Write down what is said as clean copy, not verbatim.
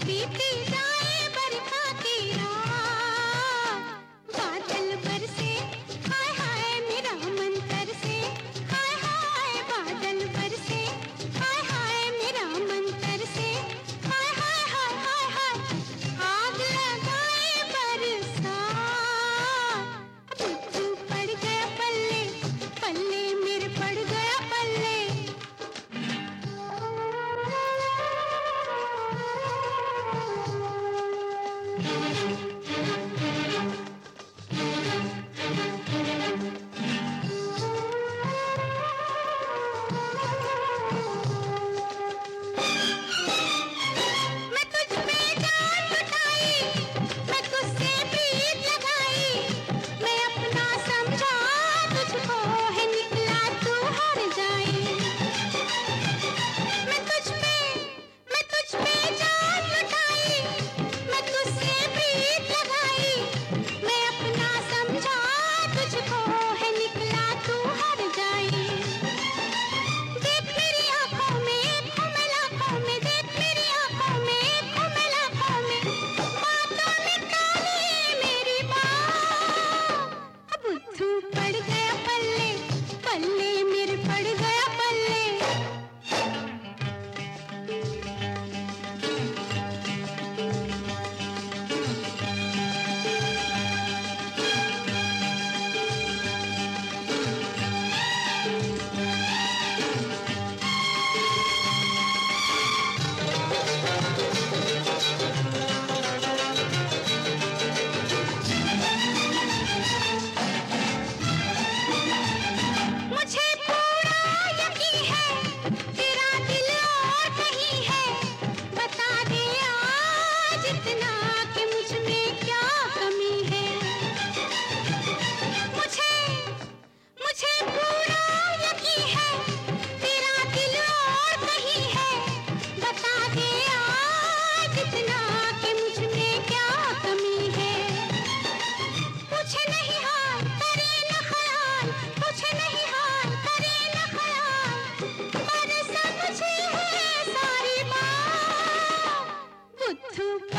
बीती जाए बरखा की रात, बादल बरसे हाय हाय मेरा मन तरसे, हाय हाय बादल बरसे हाय हाय मेरा मन तरसे, हाय हाय हाय हाय हाय आग लगाए बरसात, बुद्धू पड़ गया पल्ले पल्ले मेरे पड़ गया पल्ले। मैं तुझ पे जान लुटाई, मैं तुझसे प्रीत लगाई, मैं अपना समझा तुझको है निकला तू हार जाए। मैं तुझ पे जान लुटाई, मैं तुझसे प्रीत लगाई, मैं अपना समझा तुझको है निकला तू हार जाए। देख मेरी आंखों में घूमे लाखों में, देख मेरी आंखों में घूमे लाखों में, बातों में काली मेरी बात, बुद्धू पड़ गया पल्ले पल्ले मेरे पड़ गया पल्ले। मुझे पूरा यकीन है तेरा दिल और कहीं है, बता दे आज इतना कि मुझ में क्या कमी है। मुझे पूरा यकीन है तेरा दिल और कहीं है, बता दे आज इतना कि मुझ में क्या कमी है। पूछे नहीं हाल करे न ख्याल, पूछे नहीं हाल करे न ख्याल, पर समझे है सारी बात, बुद्धू